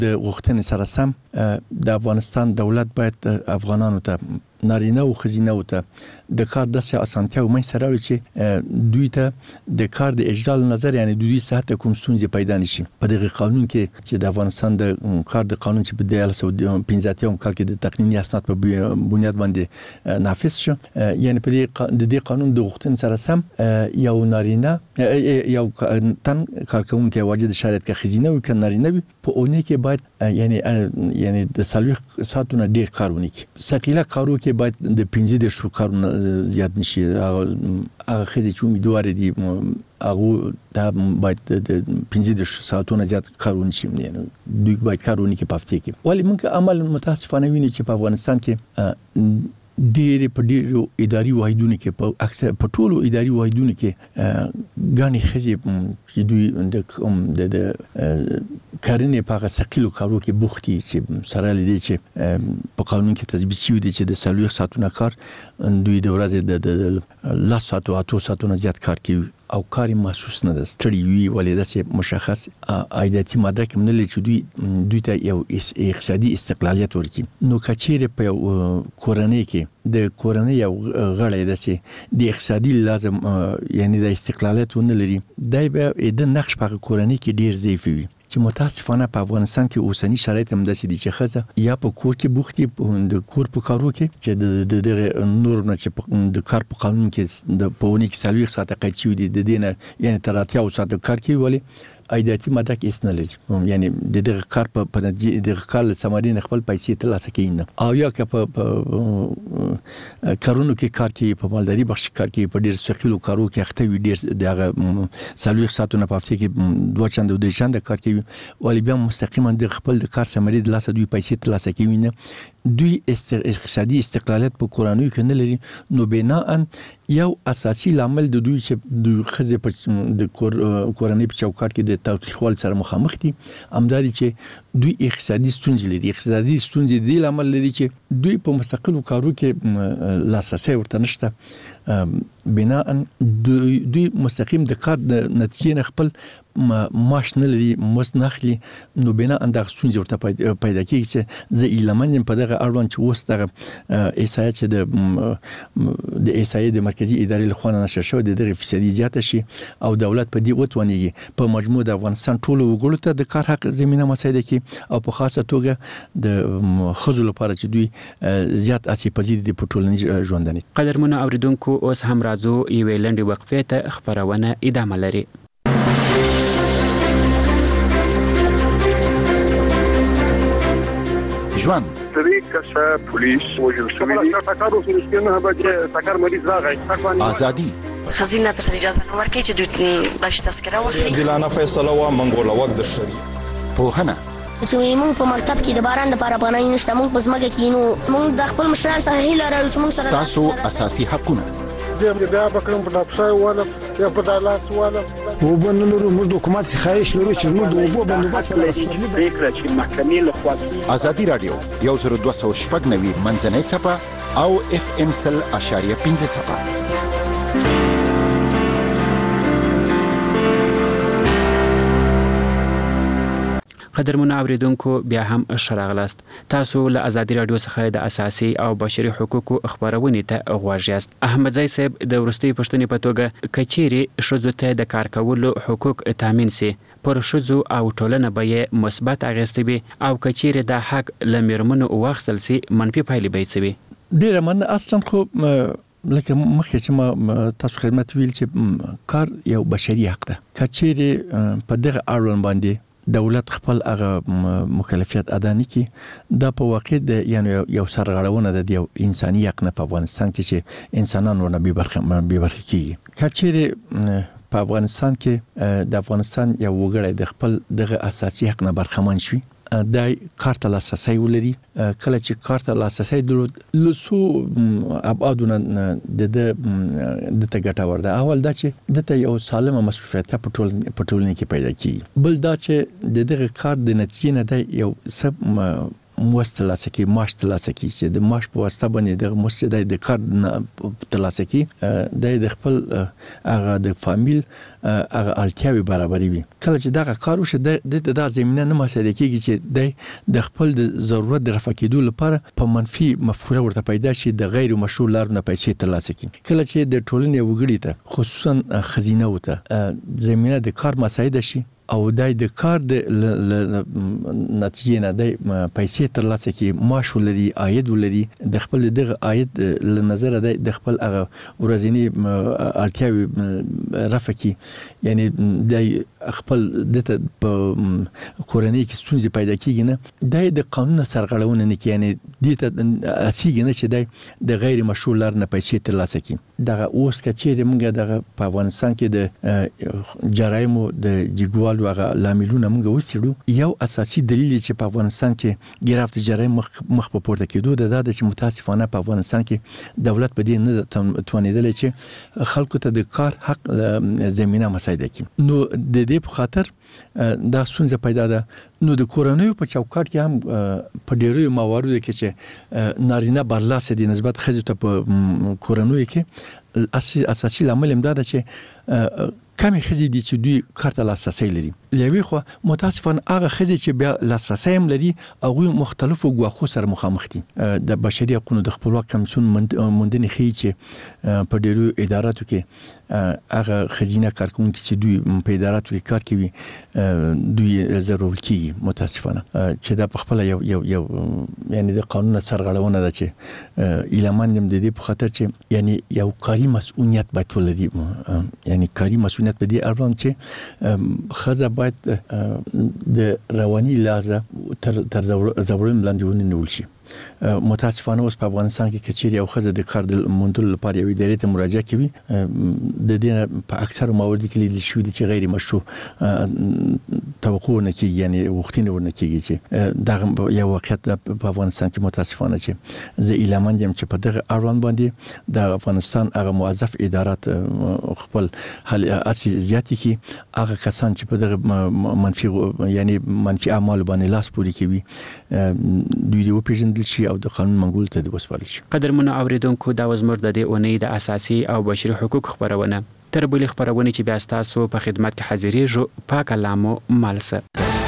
د غوښتنې سره سم د افغانستان دولت باید افغانانو ته نارینه او ښځینه ته د کار داسې اسانتیا او منځ راوړي چې دوی ته د کار د اجرا نظر یعنی دوی صحت کوم ستونزې پیدا نشي په دغه قانون کې چې د افغانستان د کار د قانون چې په 1915 کال کې د تقنینی اسناد په بنیاد باندې نافذ شو یعنی په دې قانون د غوښتنې سره سم یو نارینه یو تن کارکونکو واجب شرایط کې ښځینه او ک نارینه وي په اونۍ کې باید یعنی د سلوخ ساعتونه ډیر کارونه کوي ثقيله کارو کې باید د 15 شو کارونه زیات نشي هغه خځې چې امیدوار دي هغه دا باید د 15 ساعتونه زیات کارونه شي یعنی دوی باید کارونه کې پافته کې ولی موږ عمل متاسفانه ویني چې په افغانستان کې ډېر په ډېرو اداري واحدونو کې په اکثر په ټولو اداري واحدونو کې غاني خزي چې دوی د کارنې په هغه ثقيلو کارو کې بوختي چې سره لدی چې په قانون کې تثبیت شوی دی چې د سلوخ ساعتونه کار دوی د ورځې د لا ساعت او 8 ساعتونه زیات کار کوي او کاری محسوس نه ده ستړي وي ولې داسې مشخص عایداتي مدرک نه لري چې دوی ته یو اقتصادي استقلالیت ورکړي نو کچېره په کورنۍ کې د کورنۍ یو غړی داسې د اقتصادي لازم یعنی د استقلالیت ونه لري دای به د نقش په کورنۍ کې ډیر ضعیف وي چې متاسفانه په افغانستان کې اوسنی شرایط هم داسې دي چې خزه یا په کور کې بوختي د کور په کارو کې چې د نور نه چې د کار په قانون کې د پونی کې سلوي ساعت قیچي دي د دینه یعنی تراتیا او ساعت کار کوي ولی عایداتي مدرک هیڅ نه لري یعنی د دغه کار په دغه کال سمارین خپل پیسې ترلاسه کوي نه او یا که په کارونو کې کار کوي په مالداري بخش کار کوي په ډیر ثقيلو کارو کې اخته وي ډیر دغه سلوي ساعتونه په هفته کې دوه چنده د چنده کار کوي ولی بیا مستقیما د خپل د کار سماري د لاسه دوی پیسې ترلاسه کوي نه دوی اقتصادي استقلالیت په کورانوي کې نه لري نو بناء یو اساسي لامل د دوی چې د خزه په د کورنۍ په چوکاټ کې د تاوتریخوال سره مخامخ دي امدادي چې دوی اقتصادي ستونزې لري اقتصادي ستونزې د لامل لري چې دوی په مستقلو کارو کې لاسرسي ورته نشته بناء دوی مستقیم د کار د نتیجې نه خپل معاش نه لري مسنخلي نو بنا اندغ ستونزې ورته پیدا کیږي چې زه ایلمن په دغه اړوند چې اوس دغه ایسای چې د ایسای د مرکزی ادارې لخوا نشر شو دغه فیصدي زیاته شي او دولت په دې وتونیږي په مجموع د افغانستان ټولو وګړو ته د کار حق زمينه مساعده کی او په خاصه توګه د خزو لپاره چې دوی زیات اسې پذیر دي په ټولنیز ژوندنه قدرمنو اوریدونکو اوس هم راځو یوې لنډې وقفې ته خبرونه ادامه لري ژوند طریقه پولیس وجل شوی تاکارو سرسکنه به تاکار مریض راغی ازادي خزینه تر اجازه نو ورکړي چې دوی باش تذکره واخلي دلانه فیصله وا منګوله وخت د شری پوهنه چې موږ په مکتب کې د باران د لپاره باندې نشته موږ په ځمکه کې نو موږ د خپل مشران سره هیله لرو چې موږ سره تاسو اساسي حقونه زه بیا بکرم په ډاپشای والا یا په دالاس والا وبنلو موږ حکومت خواهش لرو چې موږ د وبو بندوبست لرو فکر چې محکمې له خوا ازادي رادیو 1290 منځنۍ صفه او اف ام سل اشاریه 15 صفه قدرمنو اوریدونکو بیا هم شراغلاست تاسو له ازادي رادیو څخه د اساسي او بشري حقوقو خبرونه ته غواړئ یاست احمد زئی صاحب د ورستي پښتنې په توګه کچيري شذو ته د کار کولو حقوق تامین سي پر شذو او ټولنه به مثبت اغیستي او کچيري د حق لمرمنو واخصل سي منفي پایلې به سي ډیر من اصلا خو لکه مخکې چې ما تاسو خدمت ویل چې کار یو بشري حق ده کچيري په دغه اړوند باندې دولت خپل هغه مکلفیت ادا نه کی دا په واقع د یعنی یو سرغړونه د یو انساني حق نه په افغانستان کې چې انسانانو نه به برخه کیږي کچېره په افغانستان کې د افغانستان یو وګړی د خپل دغه اساسي حق نه برخمن شي دای کارت لاسرسي ولري کله چې کارت لاسرسي درلود لسو ابعادونه د ته ګټور ده اول دا چې د ته یو سالمه مصرفیت په ټولنه کې پیدا کیږي بل دا چې دغه کار د نتیجې نه دی یو سب موست ترلاسه کی معاش ترلاسه کی چې د معاش په واسطه باندې د موست د کار ترلاسه کی د خپل هغه د فامیل هغه اړتیاوي برابرۍ وي. کله چې دا کار وشي د زمينه نه مساعده کیږي چې د خپل د ضرورت د رفع کېدو لپاره په منفي مفکوره ورته پیدا شي د غیر مشروع لارو نه پیسې ترلاسه کړي. کله چې د ټولنې وګړي ته خصوصا خزینه وته زمينه د کار مساعده شي او د کار د نتیجې نه د پیسې ترلاسه کی معاش ولري عاید ولري د خپل دغه عاید له نظر د خپل هغه ورځنی اړتیاوي رفع کی یعنی د خپل د کورنۍ کې ستونزې پیدا کیږي نه د قانون سرغړونه نه کی یعنی د اسیګ نه چې د غیر مشروع لار نه پیسې ترلاسه کی. دغه اوس کچېره موږ دغه په افغانستان کې د جرایمو د جګوال هغه لاملونه موږ وڅېړو. یو اساسي دلیل چې په افغانستان کې ګرافت جرایم مخ په پورته کېدو د چې متاسفانه په افغانستان کې دولت په دې نه توانیدل چې خلکو ته د کار حق زمينه مساعده کړي. نو د دې په خاطر دا ستونزه پیدا ده. نو د کورنۍ په چوکاټ کې هم په ډېرو مواردو کې چې نارینه برلاسه دي نسبت خزو ته په کورنۍ کې اساسي لامل هم دا ده چې کمی خزي دي چې دوی کارت لاسرسي لري. لوي خو متاسفانه هغه خزي چې بیا لاسرسي هم لري هغه مختلفو غواخو سره مخامخ دي. د بشري حقوقو د خپلواک کمیسیون موندنې خي چې په ډېرو اداراتو کې هغه خزینه کارکونکي چې دوی په اداراتو کې کار کوي دوی ضروري کیږي متاسفانه چې دا په خپل یو یعنی د قانون سرغړونه ده چې ایلمان هم د دې په خاطر چې یعنی یو کاری مسؤلیت باید ولري یعنی کاری مسؤلیت په دې اړوند چې خزه باید د رواني لحاظه تر زورن لاندې ونیول شي. متاسفانه اوس په افغانستان کې کچېری او خزه د کار د موندلو لپاره یو ادارې ته مراجعه کوي. د دې په اکثر مواردو کې لیدل شوی دي چې غیر مشروع توقع نه کیږي یعنی وختونه ورنه کیږي چې دا یو واقعیت په افغانستان کې متاسفانه چې زه اعلان یم چې په دغه اړوند باندې د افغانستان هغه موظف ادارات خپل حل اسی زیاتی کی هغه کسان چې په دغه منفي یعنی منفي اعمال باندې لاس پوري کوي دوی یو پیژندل شي او د قانون منګول ته وسپارل شي. قدرمنو اوریدونکو دا وزمر د دې اونۍ د اساسي او بشري حقوق خبرونه تر بلې خبرونه چې بیا تاسو په خدمت کې حاضرېږو پاک لامو مالسه.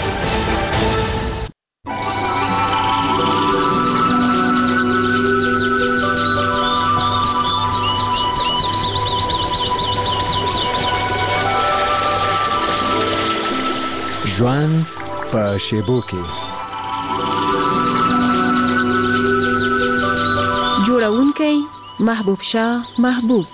ژوند په شیبو کې جوړونکی محبوب شاه محبوب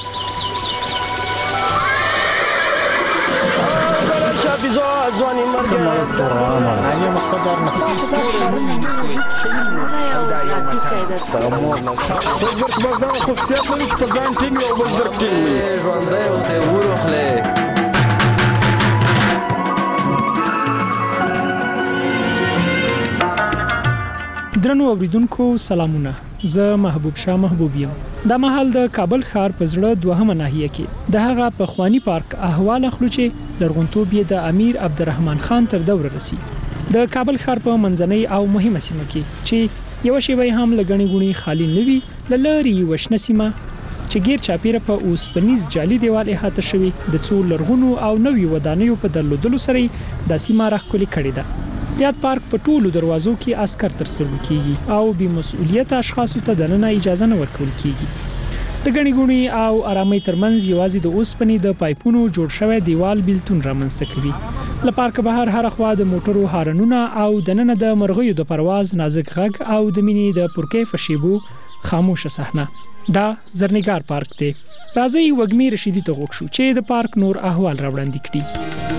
ځواني مرګ علی مقصد در زرق بازدار خصوصیت لري چې په ځان ټینګ او بل زرق ټینګ وي ژوندی اوسې وروخلې. درنو اوریدونکو سلامونه. زه محبوب شاه محبوب یم. دا مهال د کابل ښار په زړه دوهمه ناحیه کې د هغه په خوانی پارک احوال اخلو چې لرغونتوب یې د امیر عبدالرحمن خان تر دوره رسی. د کابل ښار په منځنۍ او مهمه سیمه کې چې یو شی به هم لګنی غونی خالی نوي لری وشنه سیمه چې غیر چاپیره په اوسپنیز جالي دیوال احاطه شوی د څو لرغونو او نوي ودانیو په درلودلو سره د سیمه راخلي کړي ده. زیات پارک په ټولو دروازو کې عسكر ترسره کیږي او بې مسؤلیت اشخاصو ته دننه اجازه نه ورکول کیږي. د غنی غونی او آرامي ترمنځ یوازې د اوسپنې د پایپونو جوړ شوی دیوال بیلتون رامنځته کوي. له پارک بهر هر خوا د موټرو هارنونه او دننه د مرغیو د پرواز نازک غږ او د مینې د پرکیف شیبو خاموشه صحنه. دا زرنګار پارک دی. راځي وګمی رشیدی ته غوښ شو چې د پارک نور احوال راوړاندې کړي.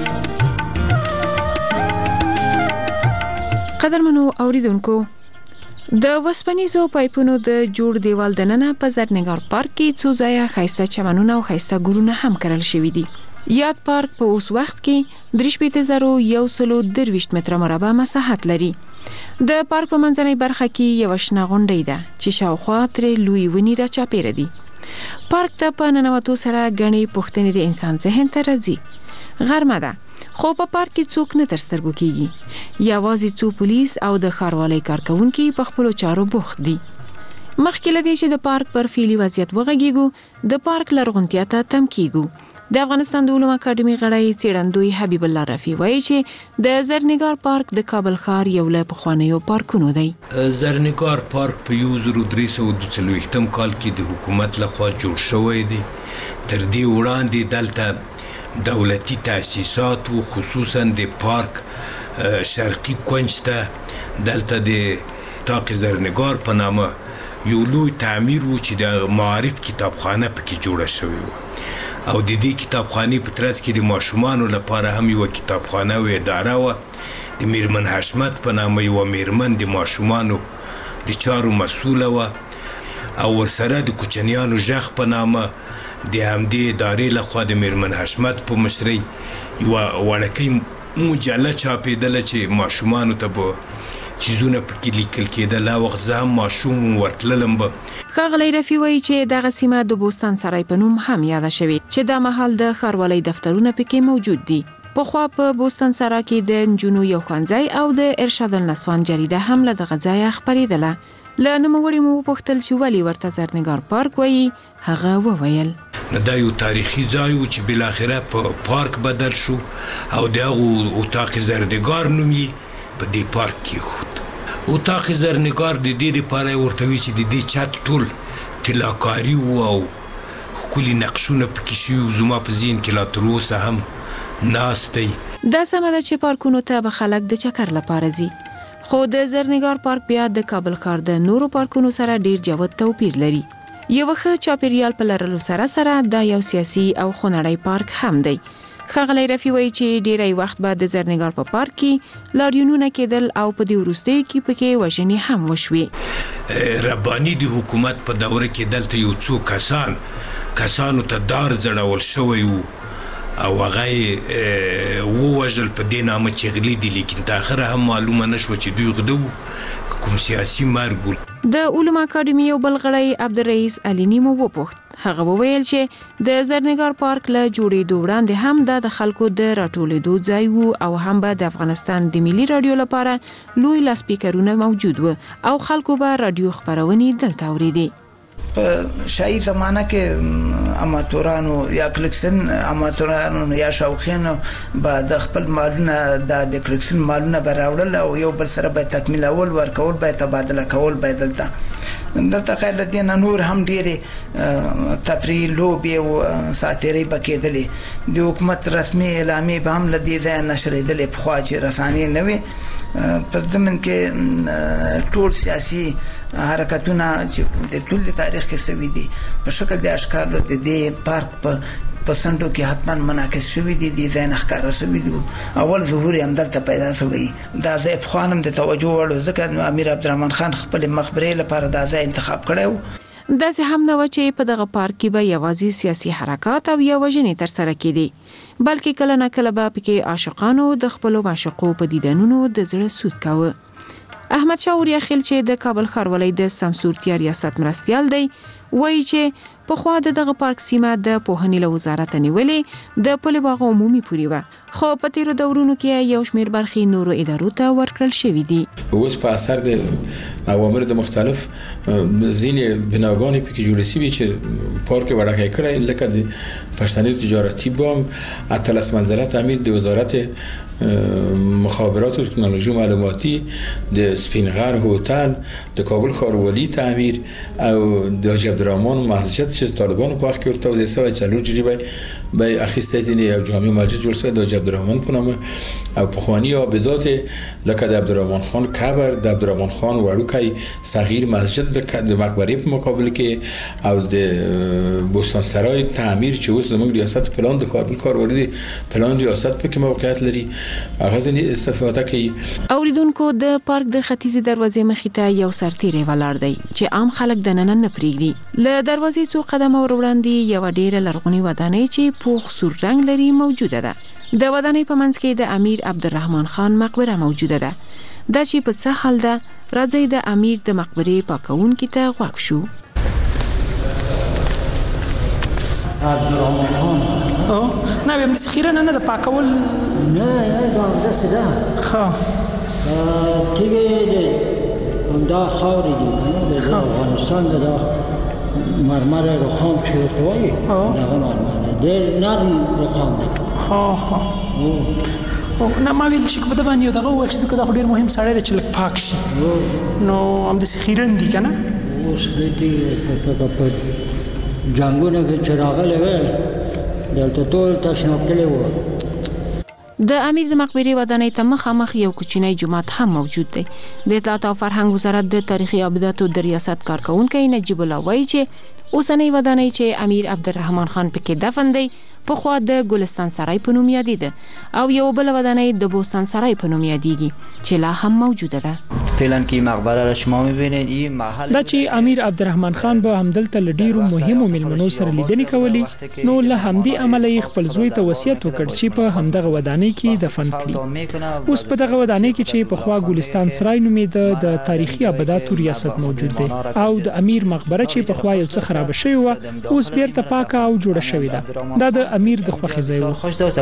قدرمنو اوریدونکو د وسپنیزو پایپونو د جوړ دیوال دننه په زرنګار پارک کې څو ځایه خاصه چمنونه او خاصه ګلونه هم کرل شوی دي. یاد پارک په اوس وخت کې 3.123 متره مربع مساحت لري. د پارک په منځنۍ برخه کې یو شنه غونډۍ ده چې شاوخوا ترې لوی ونې را چاپیره دي. پارک ته په ننوتو سره غني پوښتنې د انسان ذهن ته راځي. غرمه ده خو په پارک کې څوک نه تر سترګو کیږي. یوازې څو پولیس او د ښاروالۍ کارکونکي په خپلو چارو بوخت دي. مخکې له دې چې د پارک پر فعلي وضعیت وغږیږو، د پارک لرغونتیا ته تم کیږو. د افغانستان د علومو اکاډمي غړی څېړندوی حبیب الله رفیع وایي چې د زرنګار پارک د کابل ښار یو له پخوانیو پارکونو دی. زرنګار پارک په 1342 کال کې د حکومت لخوا جوړ شوی دی. تر دې وړاندې دلته دولتي تاسیسات و، خصوصا د پارک شرقي کونج ته دلته د طاق زرنګار په نامه یو لوی تعمیر و چې د معارف کتابخانه پکې جوړه شوې وه، او د دې کتابخانې په ترڅ کې د ماشومانو لپاره هم یو کتابخانه او اداره وه. د میرمن حشمت په نامه یو میرمن د ماشومانو د چارو مسؤله وه، او ورسره د کوچنیانو ژغ په نامه د همدې ادارې لخوا د میرمن حشمت په مشرۍ یوه وړکۍ مجله چاپېدله چې ماشومانو ته به چیزونه پکې لیکل کېدل. هغه وخت زه هم ماشوم ورتللم به. ښاغلی رفیع وایي چې دغه سیمه د بوستان سرای په نوم هم یاده شوې چې دا مهال د ښاروالۍ دفترونه پکې موجود دي. پخوا په بوستان سرای کې د نجونو یو ښوونځی او د ارشاد النسوان جریده هم له دغه ځایه خپرېدله. له نوموړي مو وپوښتل چې ولې ورته زرنګار پارک وایي. هغه وویل دا یو تاریخي ځای و چې بالاخره په پارک بدل شو، او د هغو اتاق زرنګار نوم یې په دې پارک کې خود. اتاق زرنګار د دې لپاره ورته وی چې د دې چت ټول طلاکاري و او ښکلي نقشونه پکې شوي. زما په ذهن کې لا تر اوسه هم ناست دی. دا سمه ده چې پارکونو ته به خلک د چکر لپاره ځي، خو د زرنګار پارک بیا د کابل ښار د نورو پارکونو سره ډیر جوت توپیر لري. یو ښه چاپیریال په لرلو سره سره دا یو سیاسي او خونړی پارک هم دی. ښاغلی رفیع وایي چې ډیری وخت به د زرنګار په پارک کې لاریونونه کېدل او په دې وروستیو کې پکې وژنې هم وشوې. رباني د حکومت په دوره کې دلته یو څو کسانو ته دار ځړول شوی و، او هغه یې ووژل په دې نامه چې غلي دي، لیکن تاخره هم معلومه نه شوه چې دوی غده وو کوم سیاسي مرګ و. د علومو اکاډمي یو بل غړی عبدالرئیس علیني مو وپوښت. هغه وویل چې د زرنګار پارک له جوړېدو وړاندې هم دا د خلکو د راټولېدو ځای و، او هم به د افغانستان د ملي راډیو لپاره لوی لاسپیکرونه موجود و او خلکو به راډیو خپرونې دلته اورېدې. په شاهي زمانه کې اماتورانو یا کلکسن اماتورانو یا شوقینو به د خپل مالونه د کلکسن مالونه به راوړل او یو بل سره به تکمیل اول ورکول، به تبادله کول. به دلته خیر له دې نه نور هم ډېرې تفریح لوبې او ساتیرۍ به کېدلې. د حکومت رسمي اعلامیې به هم له دې ځایه نشرېدلې پخوا چې رسانې نه وې. په ضمن کې ټول سیاسي حرکتونه چې د ټول تاریخ کې سوي دي په شکل د اشکار له دې پارک په سندو کې حتما منعکس شوي دي، د ځای نه ښکاره شوي دي. اول ظهور یې همدلته پیدا شوی. دا ځای پخوا هم د توجه وړ و، ځکه امیر عبدالرحمن خان خپلې مقبرې لپاره دا ځای انتخاب کړی و. داسې هم نه و چې په دغه پارک کې به یوازې سیاسي حرکات او یا وژنې ترسره کېدې، بلکې کله نه کله به پکې عاشقانو د خپلو معشوقو په دیدنونو د زړه سود کاوه. احمد شاه وریاخیل چې د کابل ښاروالۍ د سمسورتیا ریاست مرستیال دی وایي چې پخوا دغه پارک سیمه د پوهنې له وزارت نیولې د پل باغ عمومي پورې وه، خو په تیرو دورونو کې یو شمېر برخې نورو ادارو ته ورکړل شوي دي. اوس په اثر د اوامرو د مختلف ځینې بناګانې پکې جوړې شوي چې پارک وړاندې کړی، لکه د پښتني تجارتي بانک، اتلس منزله تعمیر د وزارت مخابرات و تکنولوژی معلوماتی، د سپینغر هتل، د کابل ښاروالي تعمیر او د حاجی عبدالرحمن مسجد چې طالبانو په وخت کې ورته وځي سوي چلو جریبه به اخیسته ځینې یو جامع مسجد جوړ شوی د حاجی عبدالرحمن په نامه، او پخوانی عابدات لکه د عبدالرحمن خان قبر، د عبدالرحمن خان وړوکی صغیر مسجد د مقبره په مقابل کې، او د بوستان سرای تعمیر چې اوس زموږ ریاست پلان د کابل ښاروالي پلان ریاست په موقعیت لري، غزنی استفاده کوي. اوریدونکو د پارک د ختیځي دروازې مخې ته یو سرتیری ولاړ دی چې عام خلک دننه نه پریږدي. له دروازې څو قدمه ور وړاندې یو ډېره لرغونې ودانۍ چې پوخ سور رنګ لري موجوده ده. د ودانۍ په منځ کې د امیر عبدالرحمن خان مقبره موجوده ده. دا چې په څه حال ده، راځي د امیر د مقبرې پاکونکي ته غوږ شو. عبدالرحمن خان او نه به مسخیره نه د پاکول نه دا داسې ده ها تیګه دا خاورې دي د افغانستان د مرمر رخام چې ورته وایي دغه مرمر دی نرم رخام دی ها نه ما ویل چې په دغه یو دغه وایي چې دا ډېر مهم سړی دی چې لږ پاک شي نو همداسې خیرن دي که نه اوس دې په جنګونه کې چې راغلی وی دلته ټول تشناب کړی و د امیر د مقبرې ودانۍ ته مخامخ یو کوچنی جومات هم موجود دی د اطلاعات او فرهنګ وزارت د تاریخي ابداتو د ریاست کارکونکي نجیب الله وایي چې اوسنۍ ودانۍ چې امیر عبدالرحمن خان پکې دفن دی پخوا د ګلستان سرای په نوم یادېده او یو بل ودانۍ د بوستان سرای په نوم یادېږي چې لا هم موجوده ده فعلا که مقبره را شما می‌بینید این محل دا چې امیر عبدالرحمن خان به همدلته له ډیرو مهمو مېلمنو سره لیدنې کولې نو له همدې امله یې خپل زوی ته وصیت وکړ چې په همدغه ودانۍ کې دفن کړي اوس په دغه ودانۍ کې چې پخوا ګلستان سرای نومېده د تاریخي ابداتو ریاست موجود دی او د امیر مقبره چې پخوا یو څه خراب شوی و اوس بیرته پاکه او جوړه شوې ده دا د امیر د خوښې ځای و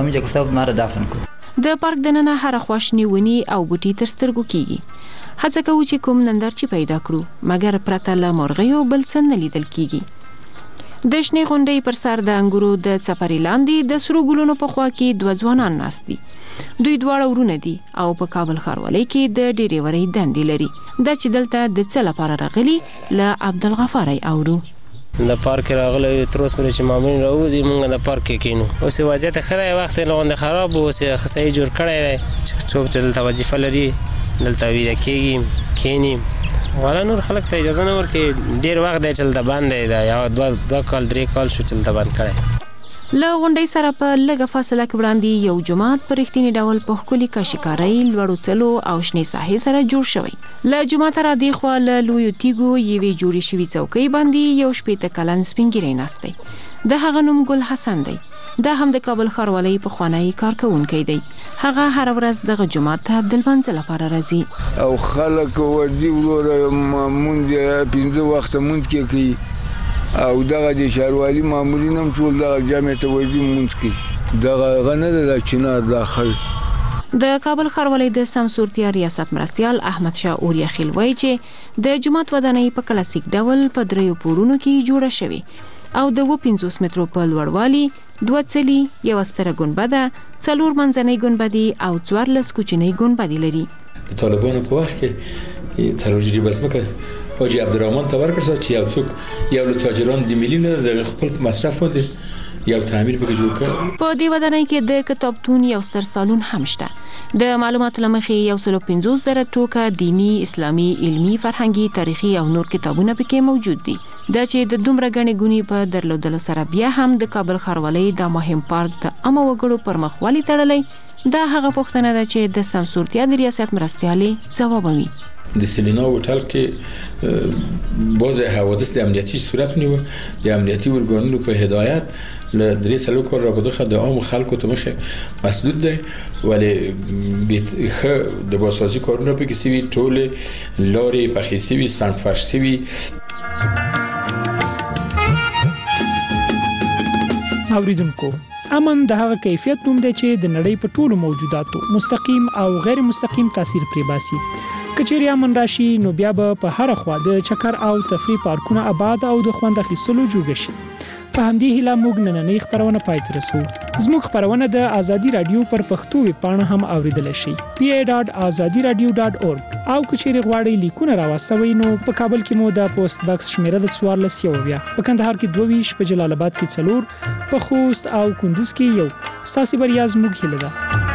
د پارک دننه هر خواشنی ونی او بوټي تر سترګو کیږي هڅه کوو چې کوم نندارچی پیدا کړو مګر پرته له مرغیو بل څه نه لیدل کیږي د شنې غونډۍ پر سر د انګورو د څپرې لاندې د سرو ګلونو په خوا کې دوه ځوانان ناست دي دوی دواړه ورونه دي او په کابل ښاروالۍ کې د ډیریورۍ دندې لري دا چې دلته د څه لپاره راغلي له عبدالغفار اورو د پارک راغلی تر اوسه پورې چې مامورین راوځي موږ د پارک کې کینو اوس وضعیت ښه دی وخت یې لغونډې خراب اوس یې ښه صحیح جوړ کړی دی چې څوک چې دلته وظیفه لري دلته ویده کېږي کیني والا نور خلک ته اجازه نه ورکوي ډېر وخت دی چې دلته بند دی دا یو دوه کال درې کال شو چې دلته بند کړی له غونډۍ سره په لږه فاصله کې وړاندې یو جومات په رښتیني ډول په ښکلي کاشیکارۍ لوړو څلو او شنې ساحې سره جوړ شوی له جوماته را دېخوا له لویو تیږو یوې جوړې شوي څوکۍ باندې یو 80 کلن سپین ږیری ناست دی د هغه نوم ګل حسن دی دا هم د کابل ښاروالۍ پخوانی کارکونکی دی هغه هره ورځ دغه جومات ته د لمانځه لپاره راځي او خلک ورځي وروره مونځ پنځه وخته مونځ کې کوي او دغه د ښاروالي مامورین هم ټول دغه جامع ته ورځي مونځ کوي دغه هغه نه ده د چنار داخل د کابل ښاروالۍ د سمسورتیا ریاست مرستیال احمد شاه اوریاخیل وایي چې د جومات ودانۍ په کلاسیک ډول په 3 پوړونو کې جوړه شوې او د 50 مترو په لوړوالي 2 څلي یو ستره ګنبده 4 منځنۍ ګنبدې او 14 کوچنۍ ګنبدې لري د طالبانو په وخت کې څلور جری بسمکه حاجی عبدالرحمن ته ورکړل چې یو څوک یو له تاجرانو د ملي نه د خپل مصرف باندې یو تعمیر پکې جوړ کړ په دې ودانۍ کې د کتابتون یو ستر سالون هم شته د معلوماتو لمخې 150,000 ټوکه دینی اسلامي علمي فرهنګي تاریخي او نور کتابونه پکې موجود دي دا چې د دومره غنې غونی په درلودلو سره بیا هم د کابل ښاروالۍ د مهم پارک د عامه وګړو پر مخوالي تړلې دا هغه پوښتنه ده چې د سمسورتیا د ریاست مرستیالې ځوابوي د سلینا هوټل کې باز حوادث د امنیتي صورت نیو د امنیتي ورګانونو په هدایت له درې سلو کور را بده د عام خلکو ته مخه مسدود دی ولی خه د باسازي کارونه په کې سوي ټول لارې پخې سوي سنگ فرش سوي اوریدونکو امن د هغه کیفیت نوم دی چې د نړۍ په ټولو موجوداتو مستقیم او غیر مستقیم تاثیر پرې باسي کچېرې امن راشي نو بیا به په هر خوا د چکر او تفریح پارکونه آباد او د خوند اخیستلو جوړ شي په همدې هیله موږ نننۍ خبرونه پای ته رسوو زموږ خبرونه د ازادي رادیو پر پښتو ویبپاڼه هم اوریدل شي pa.azadiradio.org او کچېرې غواړئ لیکونه راوستوئ نو په کابل کې مو د پوسټ باکس شمیره د 14 یوویا په کندهار کې 22 په جلال آباد کې 4 په خوست او کندوز کې 1 ستاسو بریا زموږ هیله ده